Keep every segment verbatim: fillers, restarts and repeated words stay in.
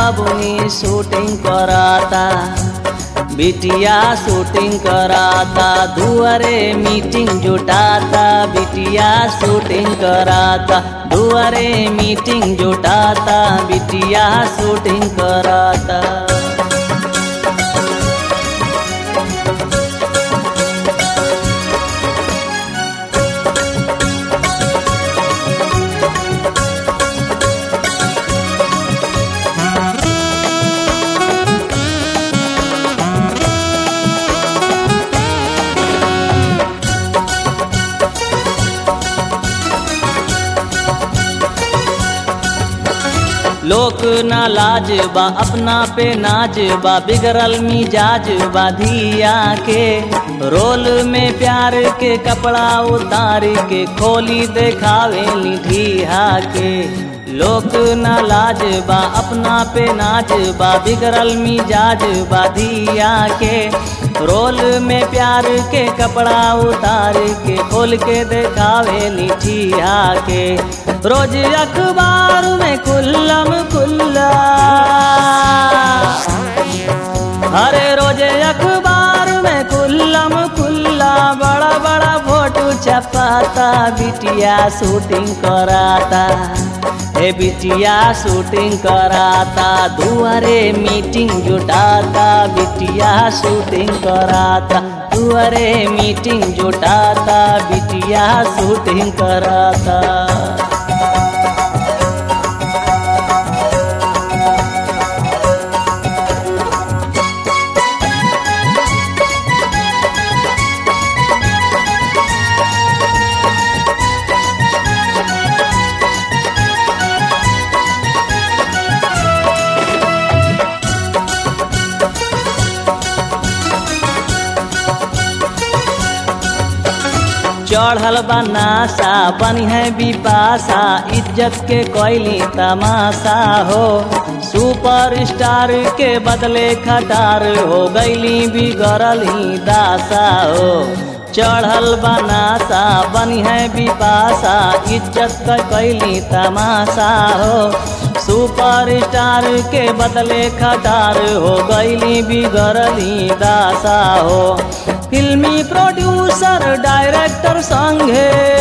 बाबुनी शूटिंग कराता, बिटिया शूटिंग कराता, दुआरे मीटिंग जुटाता, बिटिया शूटिंग कराता, दुआरे मीटिंग जुटाता, बिटिया शूटिंग कराता। लोक ना लाज बा अपना पे नाज बा, बिगड़ल मिजाज बा धिया के, रोल में प्यार के कपड़ा उतार के खोली देखावे ढिया के। लोक ना लाज बा अपना पे नाज बा, बिगड़ल मिजाज बा धिया के, रोल में प्यार के कपड़ा उतार के खोल के देखावे ढिया के। रोज अखबार में कुल्लम कुल्ला, अरे रोज अखबार में कुल्लम कुल्ला, बड़ा बड़ा फोटो छपाता, बिटिया शूटिंग कराता, हे बिटिया शूटिंग कराता, दुआरे मीटिंग जुटाता, बिटिया शूटिंग कराता, दुआरे मीटिंग जुटाता, बिटिया शूटिंग कराता। चढ़ल बनासा बनी है बिपाशा, इज्जत के कोयली तमाशा हो, सुपर स्टार के बदले खटार हो गईली बिगड़ल ही दासा हो। चढ़ल बनासा बनी है बिपाशा, इज्जत के कोयली तमाशा हो, सुपर स्टार के बदले खटार हो गईली बिगड़ली दासा हो। फिल्मी प्रोड्यूसर डायरेक्टर संगे,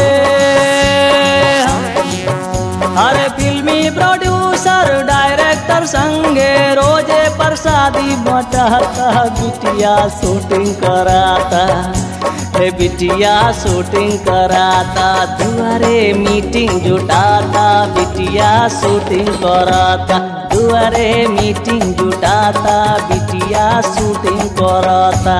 अरे फिल्मी प्रोड्यूसर डायरेक्टर संगे रोजे प्रसादी बटाता, बिटिया शूटिंग कराता, हे बिटिया शूटिंग कराता, दुआरे मीटिंग जुटाता, बिटिया शूटिंग कराता, दुआरे मीटिंग जुटाता, बिटिया शूटिंग कराता।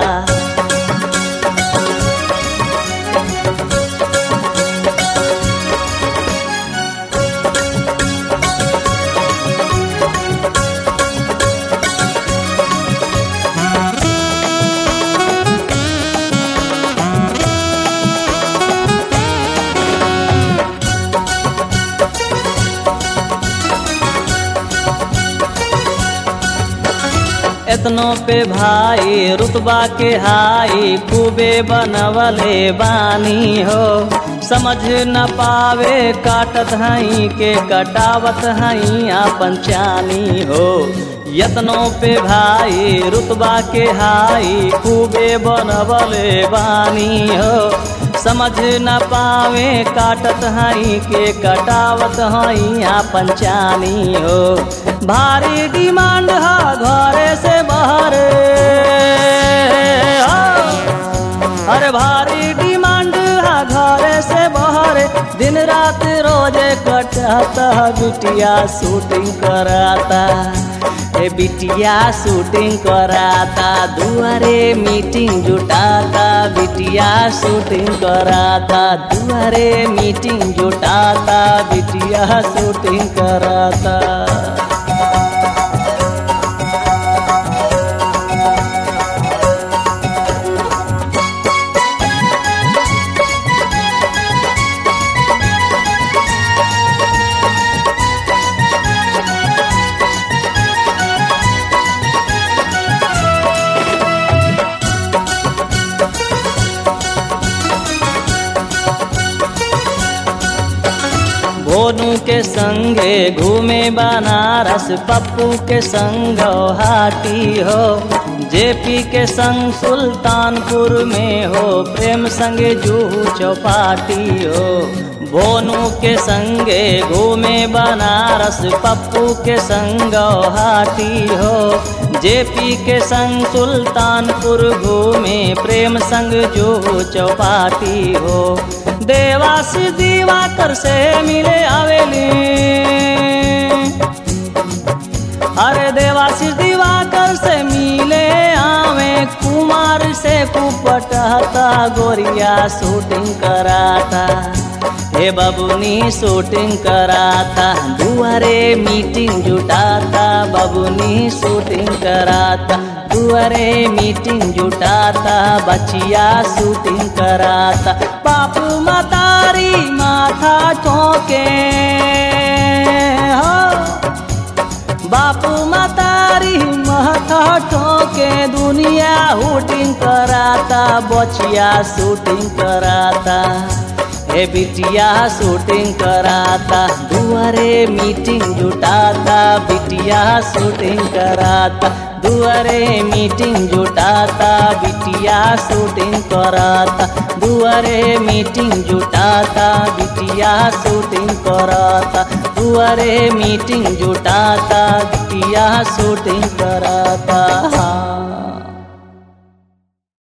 एतनों पे भाई रुतबा के हाई खूबे बनवले बानी हो, समझ न पावे काटत हई के कटावत हई आपन चानी हो। यतनों पे भाई रुतबा के हाई खूबे बनवले बानी हो, समझ न पावे काटत हई के कटावत हई आपन चानी हो। भारी डिमांड हा घरे से बाहर, अरे भारी डिमांड हा घरे से बाहर, दिन रात रोजे कटाता, बिटिया शूटिंग कराता, ए बिटिया शूटिंग कराता, दुआरे मीटिंग जुटाता, बिटिया शूटिंग कराता, दुआरे मीटिंग जुटाता, बिटिया शूटिंग कराता। भोनू के के संगे घूमे बनारस, पप्पू के संग हाटी हो, जेपी के संग सुल्तानपुर में हो, प्रेम संगे जूहू चौपाटी हो। भोनू के संगे घूमे बनारस, पप्पू के संग हाटी हो, जेपी के संग सुल्तानपुर घूमे, प्रेम संग जूहू चौपाटी हो। देवासी दिवाकर से मिले आवेली, अरे देवासी दिवाकर से मिले आवे, कुमार से कुपटहता गोरिया शूटिंग कराता, हे बबुनी शूटिंग कराता, दुआरे मीटिंग जुटाता, बबुनी शूटिंग कराता, दुआरे मीटिंग जुटाता, बचिया शूटिंग कराता। बाप मतारी माथा ठोके हो, बाप मतारी माथा ठोके, दुनिया शूटिंग कराता, बचिया शूटिंग कराता, हे बिटिया शूटिंग कराता, दुआरे मीटिंग जुटाता, बिटिया शूटिंग कराता, दुआरे मीटिंग जुटाता, बिटिया शूटिंग कराता, दुआरे मीटिंग जुटाता, बिटिया शूटिंग कराता, दुआरे मीटिंग जुटाता, बिटिया शूटिंग कराता।